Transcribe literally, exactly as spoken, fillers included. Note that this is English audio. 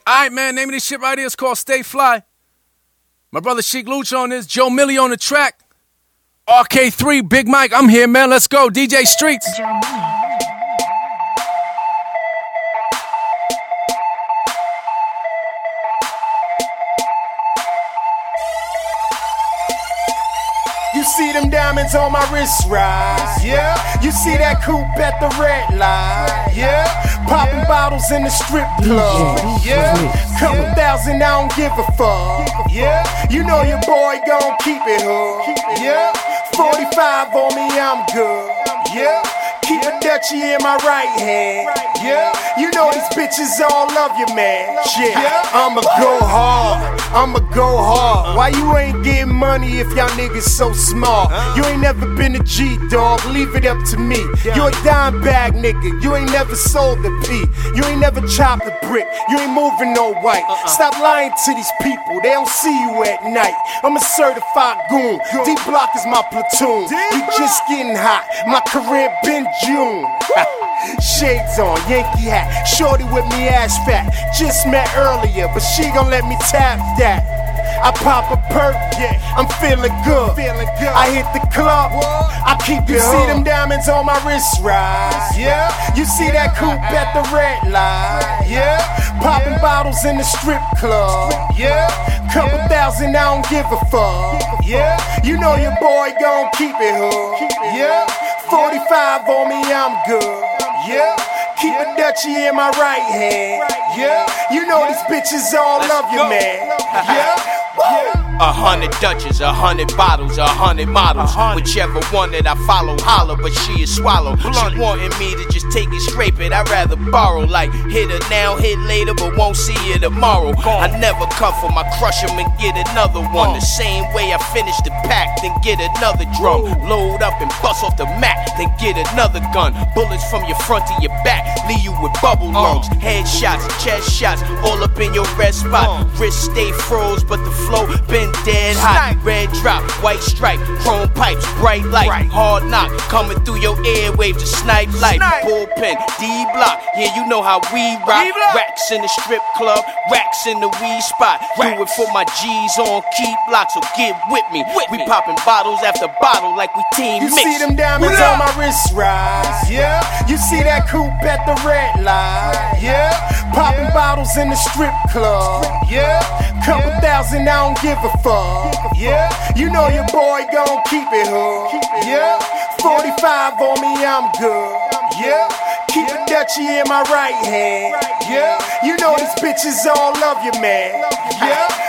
Alright, man, name of this shit right here is called Stay Fly. My brother Sheek Louch on this, Joe Millie on the track. R K three, Big Mike, I'm here, man, let's go. D J Streets. You see them diamonds on my wrist rise, yeah. You see that coupe at the red light, yeah. Popping bottles in the strip club, yeah. Couple thousand, I don't give a fuck, yeah. You know your boy gon' keep it hood, yeah. forty-five on me, I'm good, yeah. Keep a Dutchie in my right hand, yeah. You know these bitches all love you, man. Shit, I'ma go hard, I'ma go hard. Why you ain't getting money if y'all niggas so smart? You ain't never been a G, dog, leave it up to me. You a dime bag nigga, you ain't never sold a P. You ain't never chopped a brick, you ain't moving no white. Stop lying to these people, they don't see you at night. I'm a certified goon, D-Block is my platoon. We just getting hot, my career been June. Shades on, Yankee hat, shorty with me ass fat. Just met earlier, but she gon' let me tap that. I pop a perk, yeah, I'm feeling good. Feeling good. I hit the club, I keep it. You see them diamonds on my wrist rise, yeah. You see that coupe at the red light, yeah. Popping bottles in the strip club, yeah. Couple thousand, I don't give a fuck, yeah. You know your boy gon' keep it hood, yeah. forty-five on me, I'm good, yeah. Keep a Dutchie in my right hand, yeah. You know these bitches all love you, man, yeah. A hundred Dutches, a hundred bottles, a hundred models. Whichever one that I follow, holler, but she is swallow. She wanting me to just take it, scrape it. I'd rather borrow, like hit her now, hit later, but won't see her tomorrow. I never cut for my crush 'em and get another one. The same way I finish the pack, then get another drum. Load up and bust off the mat, then get another gun. Bullets from your front to your back, leave you with bubble lungs. Headshots, chest shots, all up in your red spot. Wrist stay froze, but the flow been dead hot. Red drop, white stripe, chrome pipes, bright light. Hard knock, coming through your airwaves, a snipe light. Bullpen, D-Block, yeah, you know how we rock. Racks in the strip club, racks in the weed spot. Do it for my G's on Keep Block, so get with me. We popping bottles after bottle like we team mix. You see them diamonds on my wrist rise, yeah. You see that coupe at the red light, yeah. Popping bottles in the strip club, yeah. Couple thousand, I don't give a fuck, yeah. You know your boy gon' keep it hood, yeah. forty-five on me, I'm good, yeah. Keep a Dutchie in my right hand, yeah. You know these bitches all love you, man, yeah.